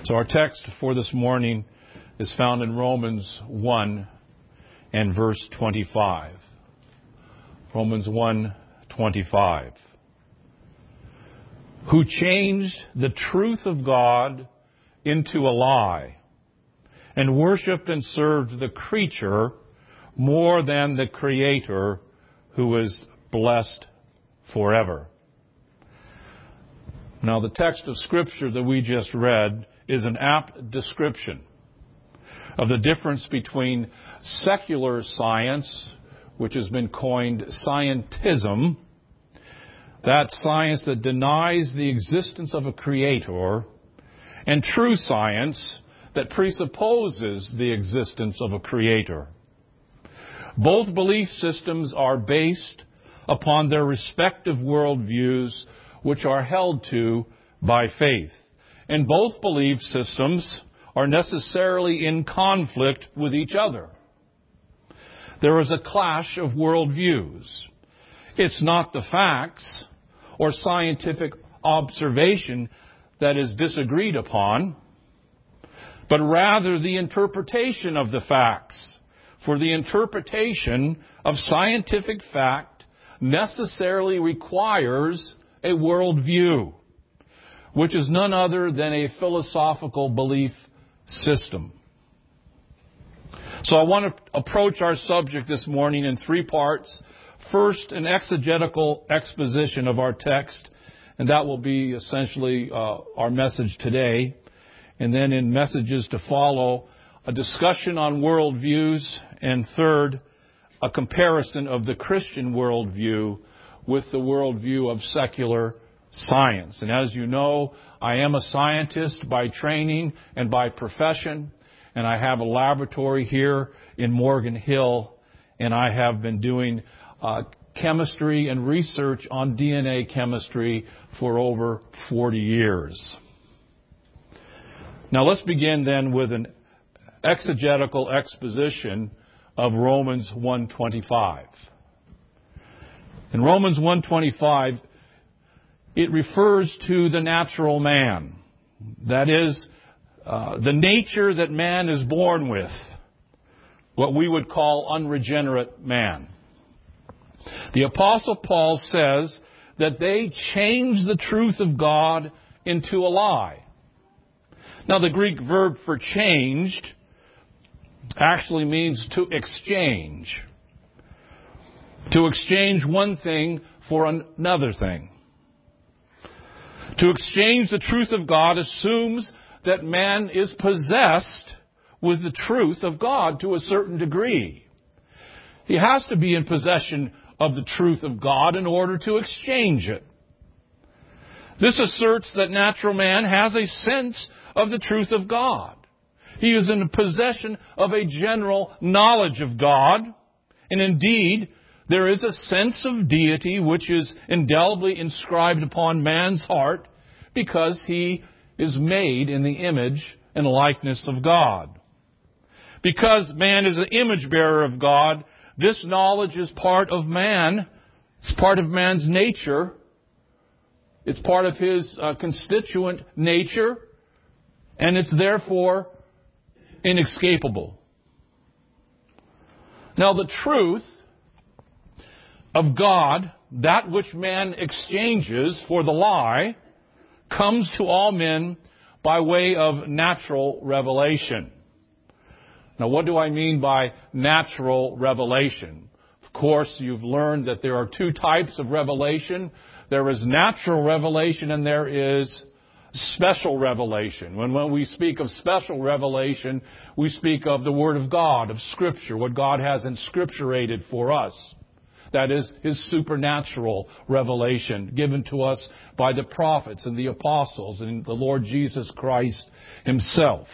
So our text for this morning is found in Romans 1 and verse 25. Romans 1:25. Who changed the truth of God into a lie, and worshipped and served the creature more than the Creator, who is blessed forever. Now, the text of Scripture that we just read is an apt description of the difference between secular science, which has been coined scientism, that science that denies the existence of a creator, and true science that presupposes the existence of a creator. Both belief systems are based upon their respective worldviews, which are held to by faith. And both belief systems are necessarily in conflict with each other. There is a clash of worldviews. It's not the facts or scientific observation that is disagreed upon, but rather the interpretation of the facts. For the interpretation of scientific fact necessarily requires a worldview, which is none other than a philosophical belief system. So I want to approach our subject this morning in three parts. First, an exegetical exposition of our text, and that will be essentially our message today. And then in messages to follow, a discussion on worldviews, and third, a comparison of the Christian worldview with the worldview of secular science. And as you know, I am a scientist by training and by profession, and I have a laboratory here in Morgan Hill, and I have been doing chemistry and research on DNA chemistry for over 40 years. Now let's begin then with an exegetical exposition of Romans 1:25. In Romans 1:25, it refers to the natural man. That is, the nature that man is born with, what we would call unregenerate man. The Apostle Paul says that they change the truth of God into a lie. Now, the Greek verb for changed actually means to exchange. To exchange one thing for another thing. To exchange the truth of God assumes that man is possessed with the truth of God to a certain degree. He has to be in possession of the truth of God in order to exchange it. This asserts that natural man has a sense of the truth of God. He is in possession of a general knowledge of God, and indeed, there is a sense of deity which is indelibly inscribed upon man's heart because he is made in the image and likeness of God. Because man is an image bearer of God, this knowledge is part of man. It's part of man's nature. It's part of his constituent nature, and it's therefore inescapable. Now, the truth of God, that which man exchanges for the lie, comes to all men by way of natural revelation. Now, what do I mean by natural revelation? Of course, you've learned that there are two types of revelation. There is natural revelation and there is special revelation. When we speak of special revelation, we speak of the Word of God, of Scripture, what God has inscripturated for us. That is His supernatural revelation given to us by the prophets and the apostles and the Lord Jesus Christ Himself.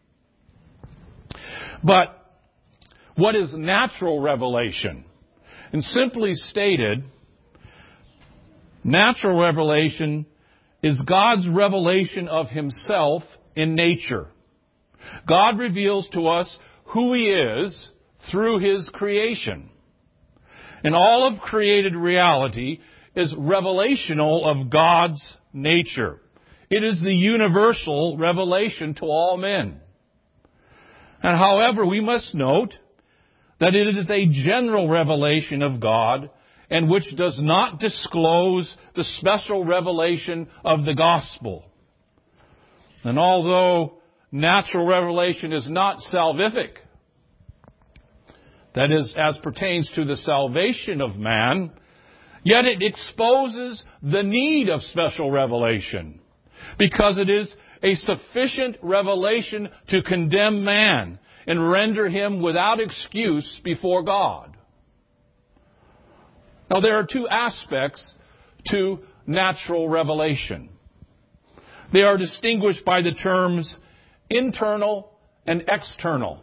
But what is natural revelation? And simply stated, natural revelation is God's revelation of Himself in nature. God reveals to us who He is through His creation. And all of created reality is revelational of God's nature. It is the universal revelation to all men. And however, we must note that it is a general revelation of God and which does not disclose the special revelation of the gospel. And although natural revelation is not salvific, that is, as pertains to the salvation of man, yet it exposes the need of special revelation, because it is a sufficient revelation to condemn man and render him without excuse before God. Now, there are two aspects to natural revelation. They are distinguished by the terms internal and external.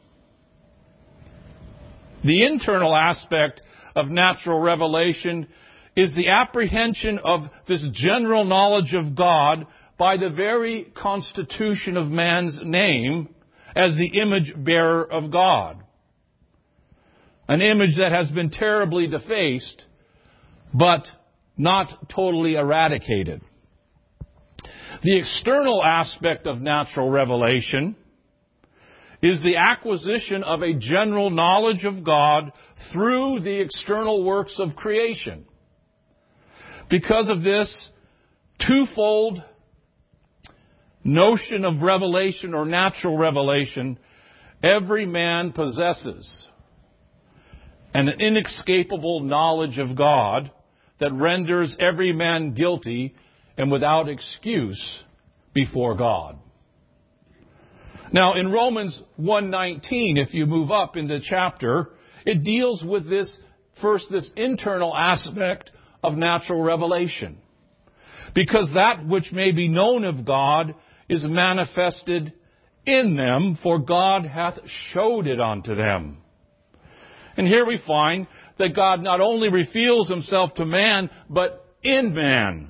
The internal aspect of natural revelation is the apprehension of this general knowledge of God by the very constitution of man's name as the image bearer of God. An image that has been terribly defaced, but not totally eradicated. The external aspect of natural revelation is the acquisition of a general knowledge of God through the external works of creation. Because of this twofold notion of revelation or natural revelation, every man possesses an inescapable knowledge of God that renders every man guilty and without excuse before God. Now, in Romans 1:19, if you move up in the chapter, it deals with this internal aspect of natural revelation. Because that which may be known of God is manifested in them, for God hath showed it unto them. And here we find that God not only reveals himself to man, but in man.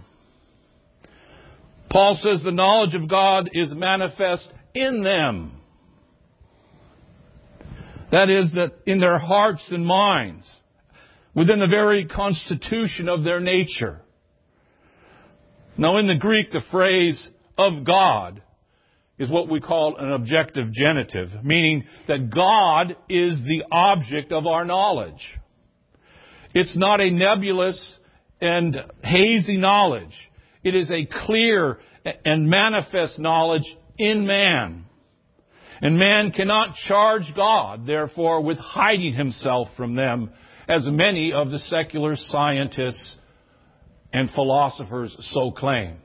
Paul says the knowledge of God is manifest in them. That is, that in their hearts and minds, within the very constitution of their nature. Now, in the Greek, the phrase of God is what we call an objective genitive, meaning that God is the object of our knowledge. It's not a nebulous and hazy knowledge. It is a clear and manifest knowledge in man. And man cannot charge God, therefore, with hiding himself from them, as many of the secular scientists and philosophers so claim.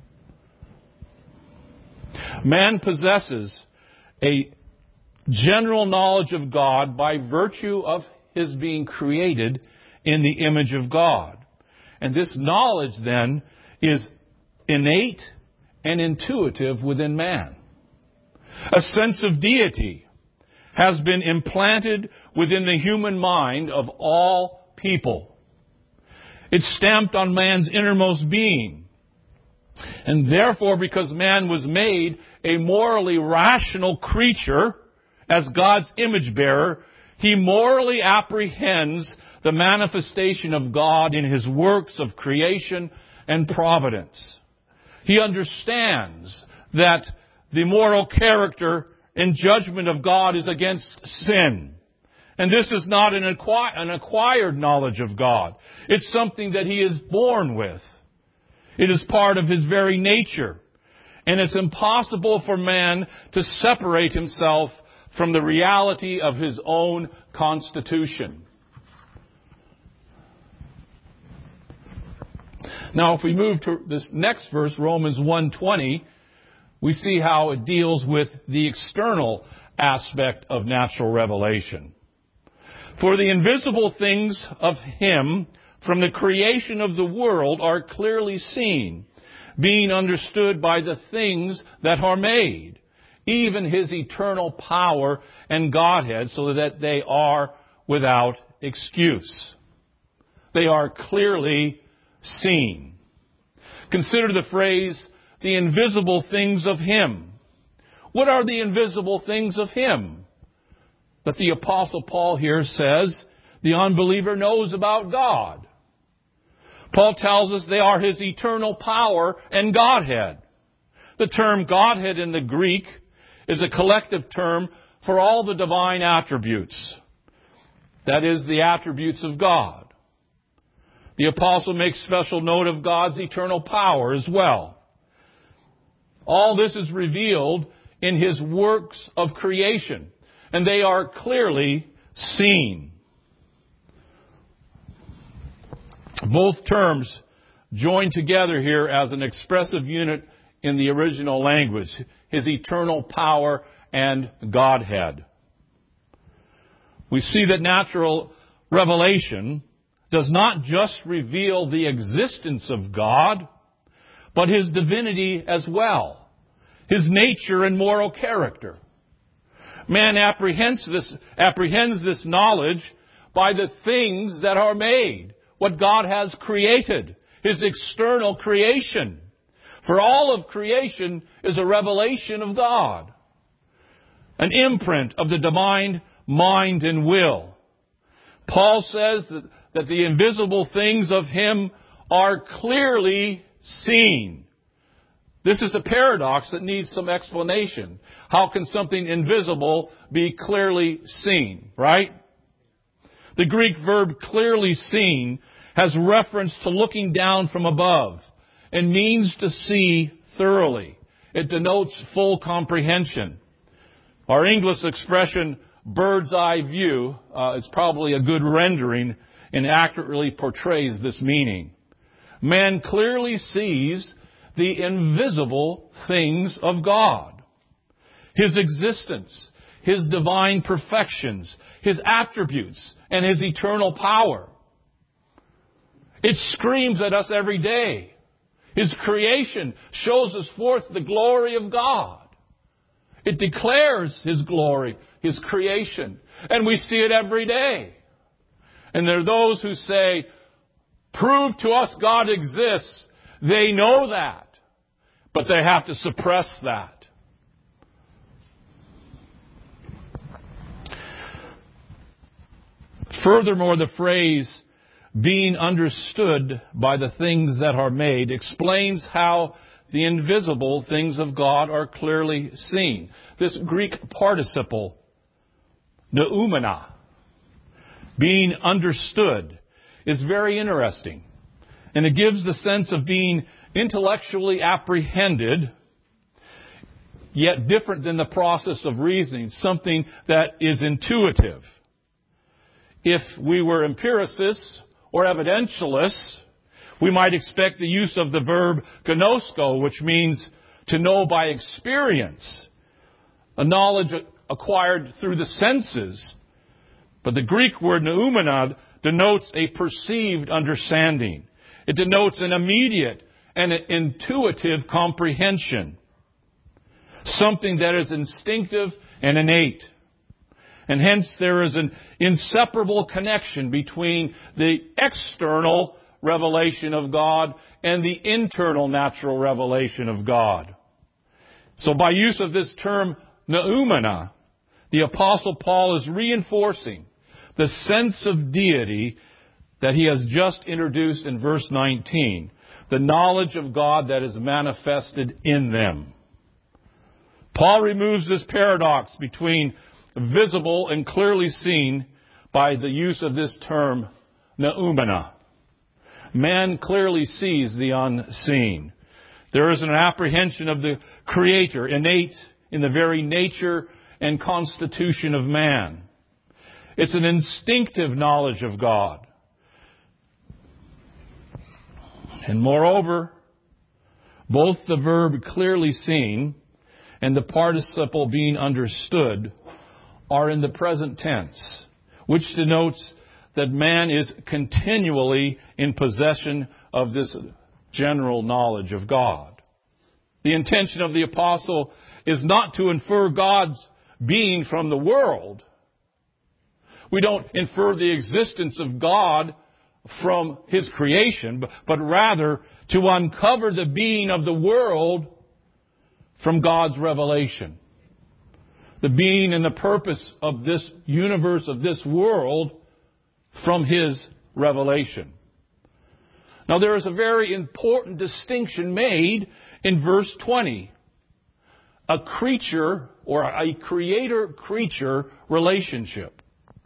Man possesses a general knowledge of God by virtue of his being created in the image of God. And this knowledge, then, is innate and intuitive within man. A sense of deity has been implanted within the human mind of all people. It's stamped on man's innermost being. And therefore, because man was made a morally rational creature as God's image bearer, he morally apprehends the manifestation of God in his works of creation and providence. He understands that the moral character and judgment of God is against sin. And this is not an acquired knowledge of God. It's something that he is born with. It is part of his very nature. And it's impossible for man to separate himself from the reality of his own constitution. Now, if we move to this next verse, Romans 1:20, we see how it deals with the external aspect of natural revelation. For the invisible things of him from the creation of the world are clearly seen, being understood by the things that are made, even his eternal power and Godhead, so that they are without excuse. They are clearly seen. Consider the phrase, the invisible things of him. What are the invisible things of him that the Apostle Paul here says the unbeliever knows about God? Paul tells us they are his eternal power and Godhead. The term Godhead in the Greek is a collective term for all the divine attributes. That is, the attributes of God. The apostle makes special note of God's eternal power as well. All this is revealed in His works of creation, and they are clearly seen. Both terms join together here as an expressive unit in the original language, His eternal power and Godhead. We see that natural revelation does not just reveal the existence of God, but His divinity as well, His nature and moral character. Man apprehends this knowledge by the things that are made, what God has created, His external creation. For all of creation is a revelation of God, an imprint of the divine mind and will. Paul says that the invisible things of Him are clearly seen. This is a paradox that needs some explanation. How can something invisible be clearly seen, right? The Greek verb clearly seen has reference to looking down from above and means to see thoroughly. It denotes full comprehension. Our English expression, bird's eye view, is probably a good rendering and accurately portrays this meaning. Man clearly sees the invisible things of God. His existence, His divine perfections, His attributes, and His eternal power. It screams at us every day. His creation shows us forth the glory of God. It declares His glory, His creation. And we see it every day. And there are those who say, prove to us God exists. They know that. But they have to suppress that. Furthermore, the phrase, being understood by the things that are made, explains how the invisible things of God are clearly seen. This Greek participle, noumena, being understood, is very interesting. And it gives the sense of being intellectually apprehended, yet different than the process of reasoning, something that is intuitive. If we were empiricists or evidentialists, we might expect the use of the verb gnosko, which means to know by experience, a knowledge acquired through the senses. But the Greek word noumena denotes a perceived understanding. It denotes an immediate and an intuitive comprehension, something that is instinctive and innate. And hence there is an inseparable connection between the external revelation of God and the internal natural revelation of God. So by use of this term noumena, the Apostle Paul is reinforcing the sense of deity that he has just introduced in verse 19, the knowledge of God that is manifested in them. Paul removes this paradox between visible and clearly seen by the use of this term noumena. Man clearly sees the unseen. There is an apprehension of the Creator innate in the very nature and constitution of man. It's an instinctive knowledge of God. And moreover, both the verb clearly seen and the participle being understood are in the present tense, which denotes that man is continually in possession of this general knowledge of God. The intention of the apostle is not to infer God's being from the world. We don't infer the existence of God from His creation, but rather to uncover the being of the world from God's revelation. The being and the purpose of this universe, of this world, from His revelation. Now there is a very important distinction made in verse 20 a creature or a creator-creature relationship.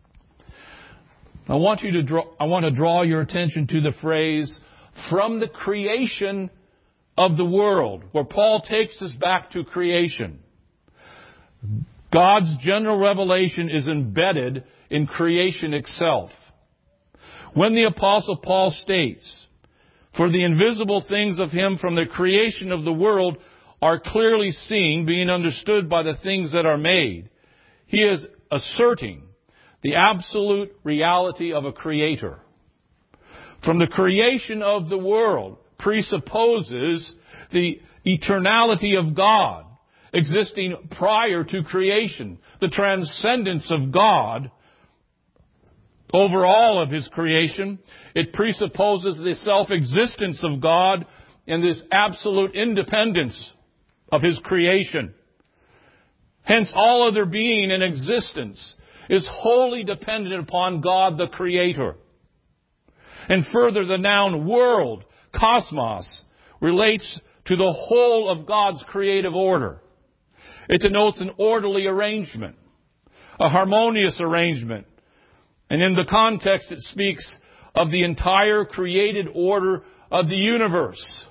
I want to draw your attention to the phrase, from the creation of the world, where Paul takes us back to creation. God's general revelation is embedded in creation itself. When the Apostle Paul states, "For the invisible things of Him from the creation of the world are clearly seen, being understood by the things that are made," he is asserting the absolute reality of a creator. From the creation of the world presupposes the eternality of God, existing prior to creation, the transcendence of God over all of His creation. It presupposes the self-existence of God and this absolute independence of His creation. Hence, all other being and existence is wholly dependent upon God the Creator. And further, the noun world, cosmos, relates to the whole of God's creative order. It denotes an orderly arrangement, a harmonious arrangement. And in the context, it speaks of the entire created order of the universe.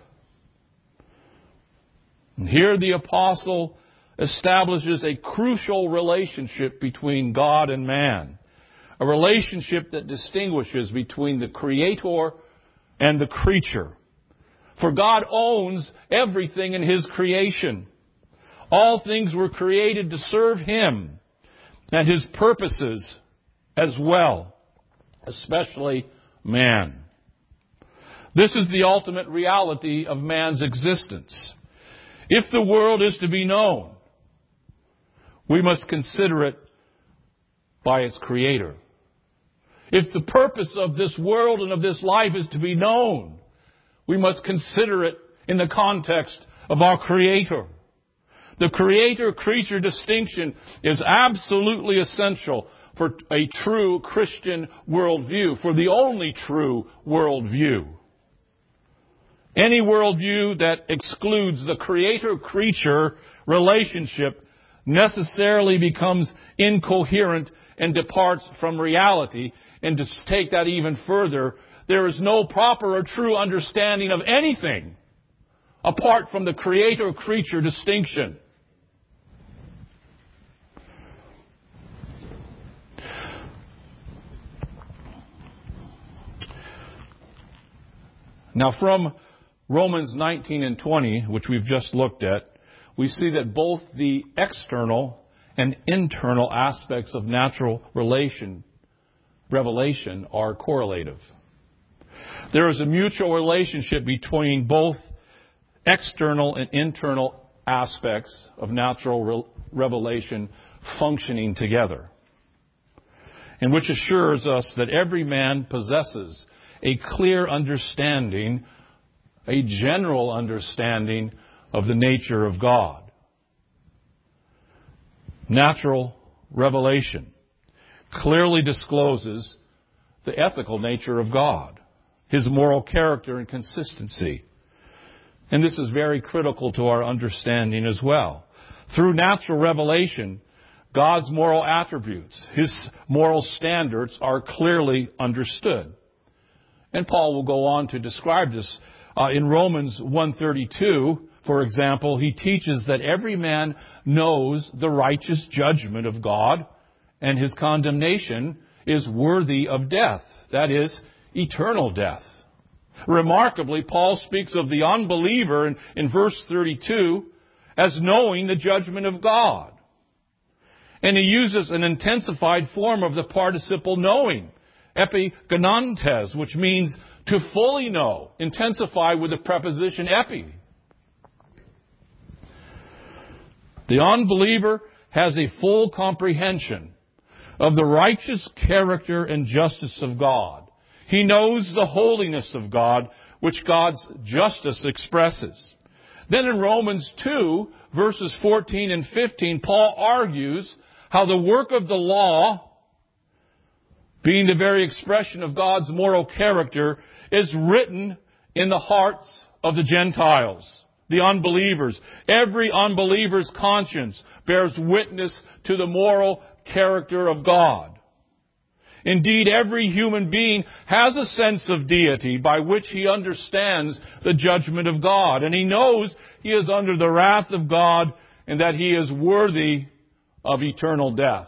And here the apostle establishes a crucial relationship between God and man, a relationship that distinguishes between the creator and the creature. For God owns everything in His creation. All things were created to serve Him and His purposes as well, especially man. This is the ultimate reality of man's existence. If the world is to be known, we must consider it by its Creator. If the purpose of this world and of this life is to be known, we must consider it in the context of our Creator. The creator-creature distinction is absolutely essential for a true Christian worldview, for the only true worldview. Any worldview that excludes the creator-creature relationship necessarily becomes incoherent and departs from reality. And to take that even further, there is no proper or true understanding of anything apart from the creator-creature distinction. Now, from Romans 19 and 20, which we've just looked at, we see that both the external and internal aspects of natural revelation are correlative. There is a mutual relationship between both external and internal aspects of natural revelation functioning together, and which assures us that every man possesses a clear understanding, a general understanding of the nature of God. Natural revelation clearly discloses the ethical nature of God, His moral character and consistency. And this is very critical to our understanding as well. Through natural revelation, God's moral attributes, His moral standards are clearly understood. And Paul will go on to describe this. In Romans 1:32, for example, he teaches that every man knows the righteous judgment of God, and his condemnation is worthy of death. That is, eternal death. Remarkably, Paul speaks of the unbeliever in verse 32 as knowing the judgment of God. And he uses an intensified form of the participle knowing, epigonantes, which means to fully know, intensified with the preposition epi. The unbeliever has a full comprehension of the righteous character and justice of God. He knows the holiness of God, which God's justice expresses. Then in Romans 2, verses 14 and 15, Paul argues how the work of the law, being the very expression of God's moral character, is written in the hearts of the Gentiles, the unbelievers. Every unbeliever's conscience bears witness to the moral character of God. Indeed, every human being has a sense of deity by which he understands the judgment of God. And he knows he is under the wrath of God and that he is worthy of eternal death.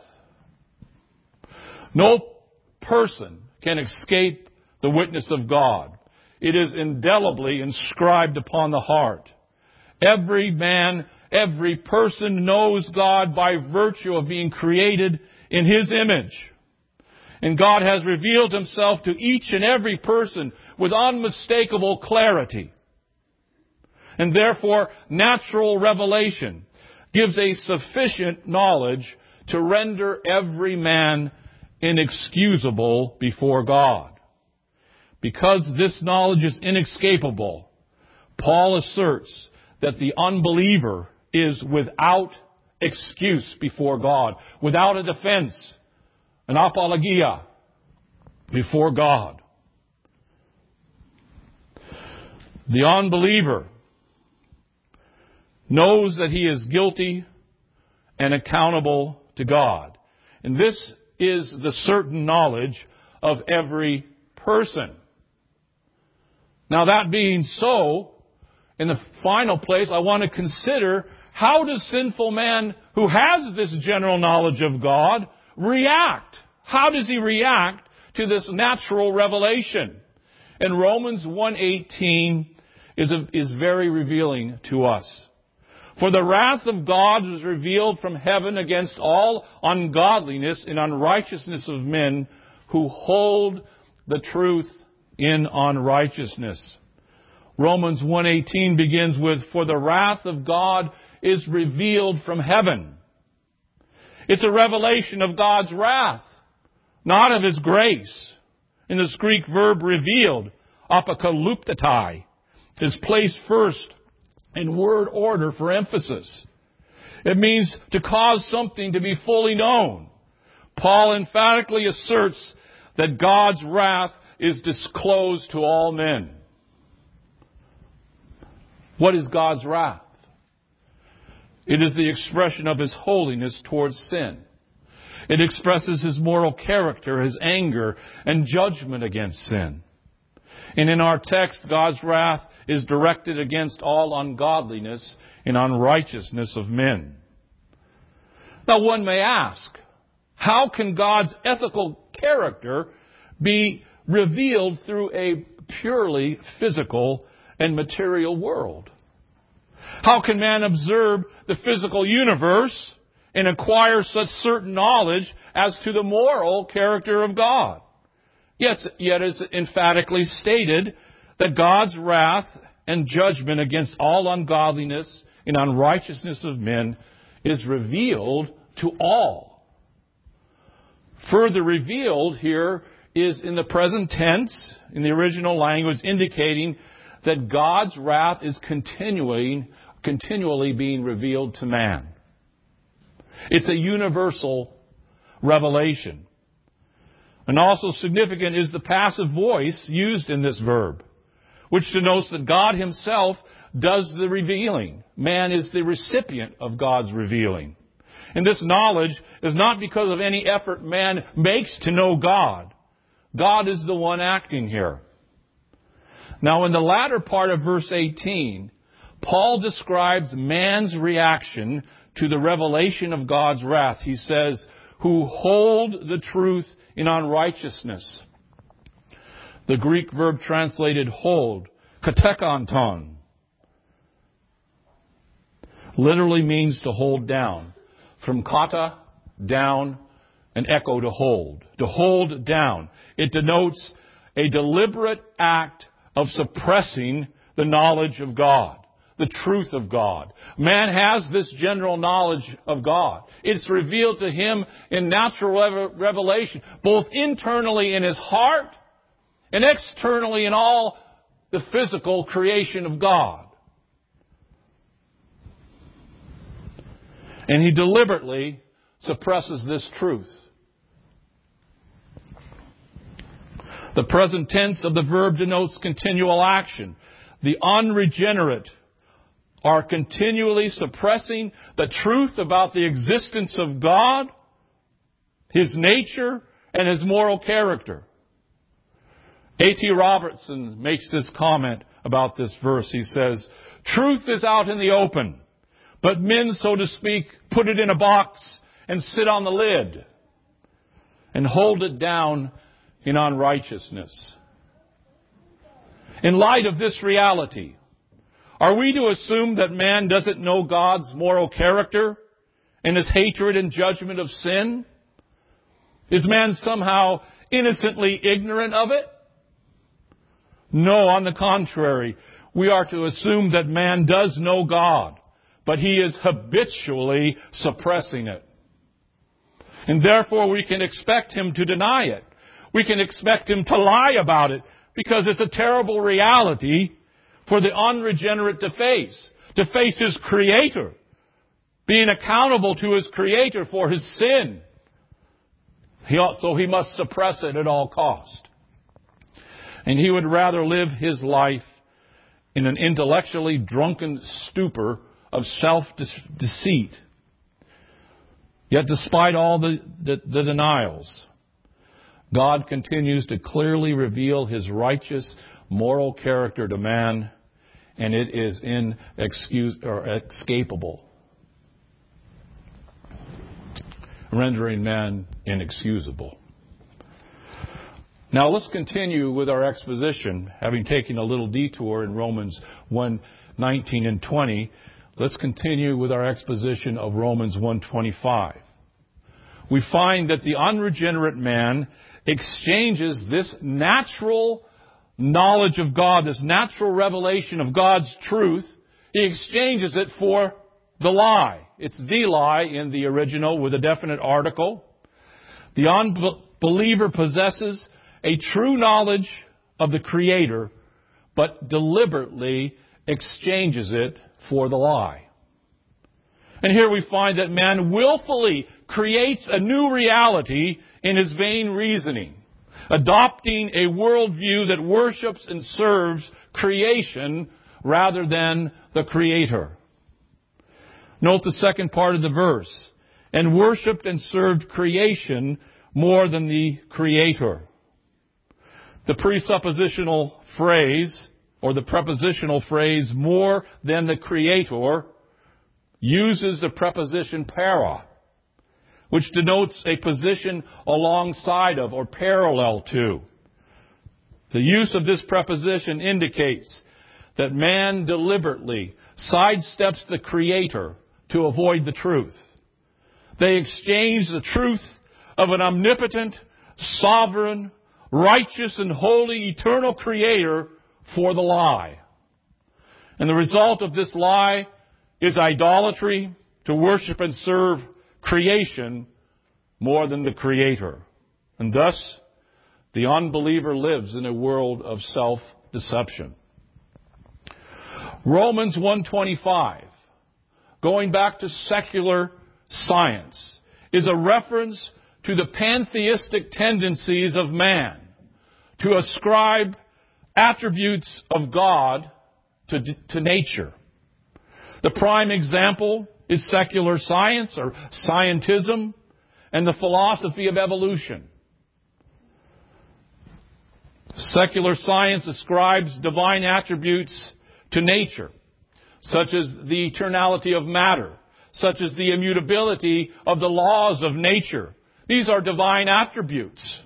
No person can escape the witness of God. It is indelibly inscribed upon the heart. Every man, every person knows God by virtue of being created in His image. And God has revealed Himself to each and every person with unmistakable clarity. And therefore, natural revelation gives a sufficient knowledge to render every man inexcusable before God. Because this knowledge is inescapable, Paul asserts that the unbeliever is without excuse before God, without a defense, an apologia before God. The unbeliever knows that he is guilty and accountable to God. And this is the certain knowledge of every person. Now, that being so, in the final place, I want to consider, how does sinful man who has this general knowledge of God react? How does he react to this natural revelation? And Romans 1:18 is very revealing to us. For the wrath of God was revealed from heaven against all ungodliness and unrighteousness of men who hold the truth in unrighteousness. Romans 1:18 begins with, for the wrath of God is revealed from heaven. It's a revelation of God's wrath, not of His grace. In this Greek verb revealed, apokaluptatai, is placed first in word order for emphasis. It means to cause something to be fully known. Paul emphatically asserts that God's wrath is disclosed to all men. What is God's wrath? It is the expression of His holiness towards sin. It expresses His moral character, His anger, and judgment against sin. And in our text, God's wrath is directed against all ungodliness and unrighteousness of men. Now, one may ask, how can God's ethical character be revealed through a purely physical and material world? How can man observe the physical universe and acquire such certain knowledge as to the moral character of God? Yet it's emphatically stated that God's wrath and judgment against all ungodliness and unrighteousness of men is revealed to all. Further revealed here is in the present tense, in the original language, indicating that God's wrath is continually being revealed to man. It's a universal revelation. And also significant is the passive voice used in this verb, which denotes that God Himself does the revealing. Man is the recipient of God's revealing. And this knowledge is not because of any effort man makes to know God. God is the one acting here. Now, in the latter part of verse 18, Paul describes man's reaction to the revelation of God's wrath. He says, who hold the truth in unrighteousness. The Greek verb translated hold, katekanton, literally means to hold down. From kata, down, and echo, to hold. To hold down. It denotes a deliberate act of suppressing the knowledge of God, the truth of God. Man has this general knowledge of God. It's revealed to him in natural revelation, both internally in his heart and externally in all the physical creation of God. And he deliberately suppresses this truth. The present tense of the verb denotes continual action. The unregenerate are continually suppressing the truth about the existence of God, His nature, and His moral character. A.T. Robertson makes this comment about this verse. He says, "Truth is out in the open, but men, so to speak, put it in a box and sit on the lid and hold it down in unrighteousness." In light of this reality, are we to assume that man doesn't know God's moral character and His hatred and judgment of sin? Is man somehow innocently ignorant of it? No, on the contrary, we are to assume that man does know God, but he is habitually suppressing it. And therefore we can expect him to deny it. We can expect him to lie about it, because it's a terrible reality for the unregenerate to face his Creator, being accountable to his Creator for his sin. So he must suppress it at all cost. And he would rather live his life in an intellectually drunken stupor of self-deceit. Yet despite all the denials, God continues to clearly reveal His righteous moral character to man, and it is inescapable, rendering man inexcusable. Now let's continue with our exposition, having taken a little detour in Romans 1:19 and 20. Let's continue with our exposition of Romans 1:25. We find that the unregenerate man exchanges this natural knowledge of God, this natural revelation of God's truth, he exchanges it for the lie. It's the lie in the original with a definite article. The unbeliever possesses a true knowledge of the Creator, but deliberately exchanges it for the lie. And here we find that man willfully creates a new reality in his vain reasoning, adopting a worldview that worships and serves creation rather than the Creator. Note the second part of the verse, and worshipped and served creation more than the Creator. The presuppositional phrase, or the prepositional phrase, more than the Creator, uses the preposition para, which denotes a position alongside of or parallel to. The use of this preposition indicates that man deliberately sidesteps the Creator to avoid the truth. They exchange the truth of an omnipotent, sovereign, righteous and holy, eternal Creator for the lie. And the result of this lie is idolatry, to worship and serve creation more than the Creator. And thus, the unbeliever lives in a world of self-deception. Romans 1:25, going back to secular science, is a reference to the pantheistic tendencies of man to ascribe attributes of God to nature. The prime example is secular science or scientism and the philosophy of evolution. Secular science ascribes divine attributes to nature, such as the eternality of matter, such as the immutability of the laws of nature. These are divine attributes.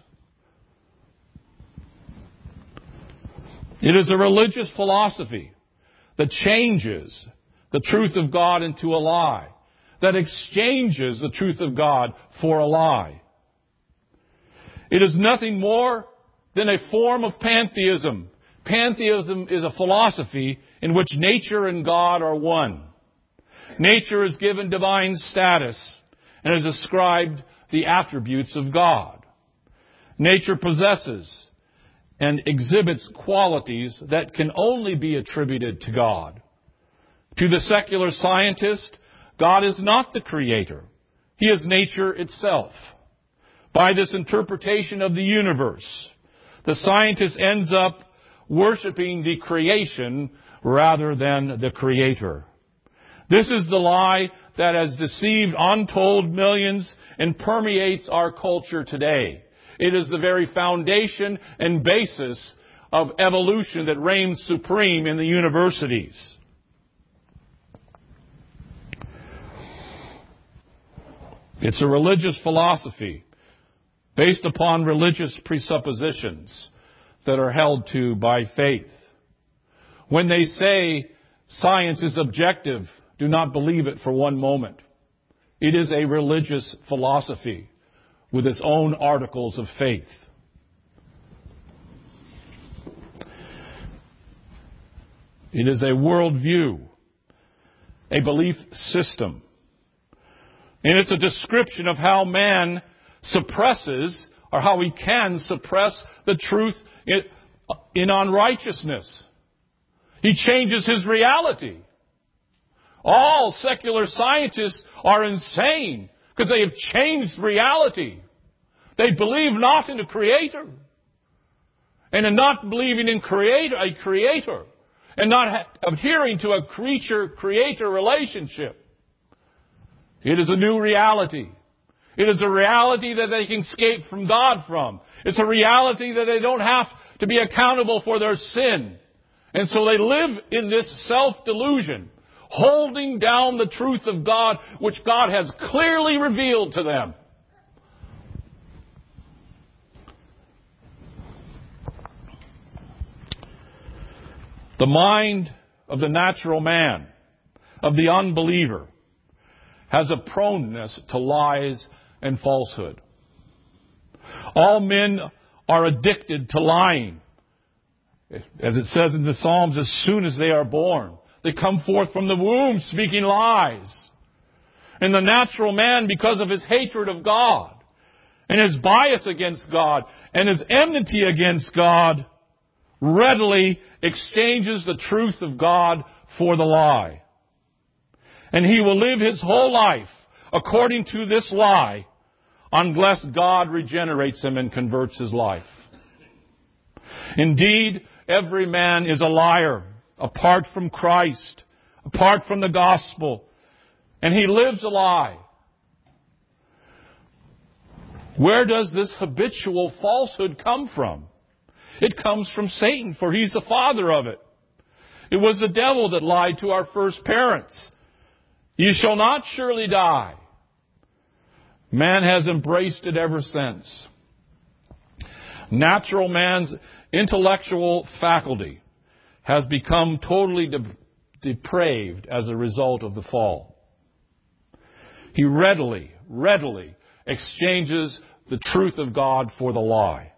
It is a religious philosophy that changes the truth of God into a lie, that exchanges the truth of God for a lie. It is nothing more than a form of pantheism. Pantheism is a philosophy in which nature and God are one. Nature is given divine status and is ascribed the attributes of God. Nature possesses and exhibits qualities that can only be attributed to God. To the secular scientist, God is not the Creator. He is nature itself. By this interpretation of the universe, the scientist ends up worshiping the creation rather than the Creator. This is the lie that has deceived untold millions and permeates our culture today. It is the very foundation and basis of evolution that reigns supreme in the universities. It's a religious philosophy based upon religious presuppositions that are held to by faith. When they say science is objective, do not believe it for one moment. It is a religious philosophy with its own articles of faith. It is a worldview, a belief system. And it's a description of how man suppresses, or how he can suppress the truth in unrighteousness. He changes his reality. All secular scientists are insane because they have changed reality. They believe not in a creator. And in not believing in a creator, and not adhering to a creature-creator relationship, it is a new reality. It is a reality that they can escape from God from. It's a reality that they don't have to be accountable for their sin. And so they live in this self-delusion, holding down the truth of God, which God has clearly revealed to them. The mind of the natural man, of the unbeliever, has a proneness to lies and falsehood. All men are addicted to lying. As it says in the Psalms, as soon as they are born, they come forth from the womb speaking lies. And the natural man, because of his hatred of God, and his bias against God, and his enmity against God, readily exchanges the truth of God for the lie. And he will live his whole life according to this lie unless God regenerates him and converts his life. Indeed, every man is a liar apart from Christ, apart from the gospel, and he lives a lie. Where does this habitual falsehood come from? It comes from Satan, for he's the father of it. It was the devil that lied to our first parents. You shall not surely die. Man has embraced it ever since. Natural man's intellectual faculty has become totally depraved as a result of the fall. He readily exchanges the truth of God for the lie.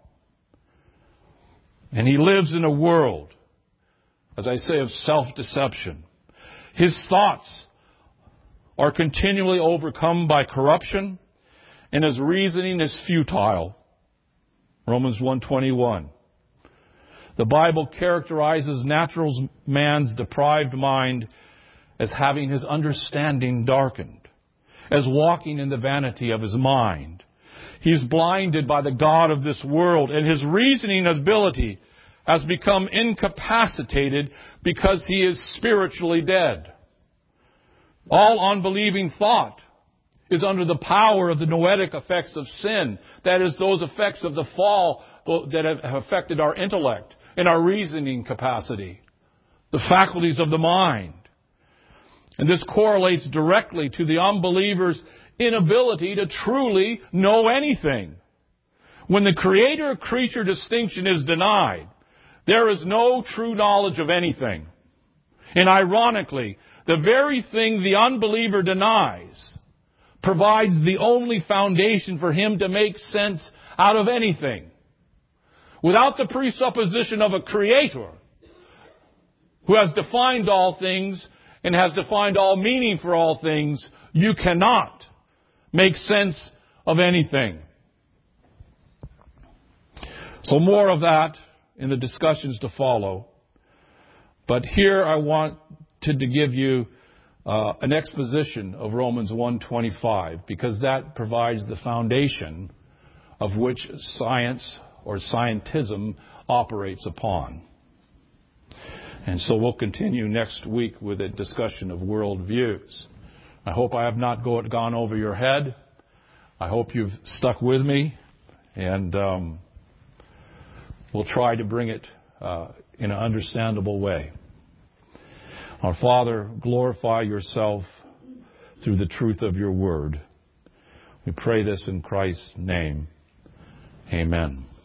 And he lives in a world, as I say, of self-deception. His thoughts are continually overcome by corruption, and his reasoning is futile. Romans 1:21. The Bible characterizes natural man's deprived mind as having his understanding darkened, as walking in the vanity of his mind. He's blinded by the God of this world, and his reasoning ability has become incapacitated because he is spiritually dead. All unbelieving thought is under the power of the noetic effects of sin. That is, those effects of the fall that have affected our intellect and our reasoning capacity, the faculties of the mind. And this correlates directly to the unbeliever's inability to truly know anything. When the creator-creature distinction is denied, there is no true knowledge of anything. And ironically, the very thing the unbeliever denies provides the only foundation for him to make sense out of anything. Without the presupposition of a creator who has defined all things and has defined all meaning for all things, you cannot make sense of anything. So more of that in the discussions to follow. But here I wanted to give you an exposition of Romans 1:25, because that provides the foundation of which science or scientism operates upon. And so we'll continue next week with a discussion of worldviews. I hope I have not gone over your head. I hope you've stuck with me, and we'll try to bring it in an understandable way. Our Father, glorify yourself through the truth of your word. We pray this in Christ's name. Amen.